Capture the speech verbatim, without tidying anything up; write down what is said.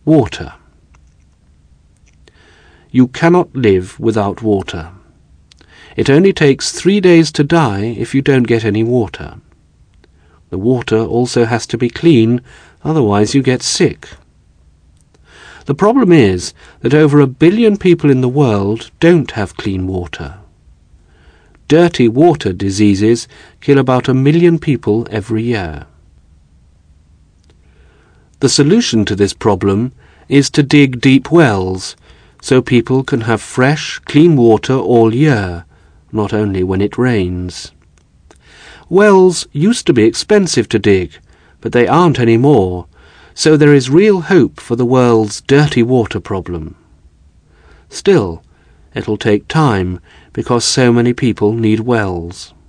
Water. You cannot live without water. It only takes three days to die if you don't get any water. The water also has to be clean, otherwise you get sick. The problem is that over a billion people in the world don't have clean water. Dirty water diseases kill about a million people every year. The solution to this problem is to dig deep wells, so people can have fresh, clean water all year, not only when it rains. Wells used to be expensive to dig, but they aren't anymore, so there is real hope for the world's dirty water problem. Still, it'll take time because so many people need wells.